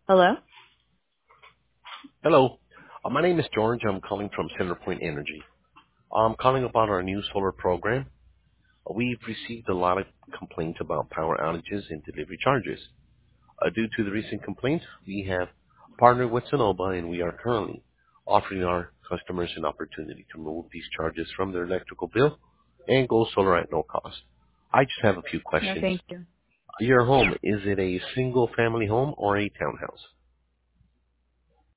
Hello? Hello. My name is George. I'm calling from CenterPoint Energy. I'm calling about our new solar program. We've received a lot of complaints about power outages and delivery charges. Due to the recent complaints, we have partnered with Sonoma, and we are currently offering our customers an opportunity to remove these charges from their electrical bill and go solar at no cost. I just have a few No, questions. thank you. Your home, is it a single family home or a townhouse?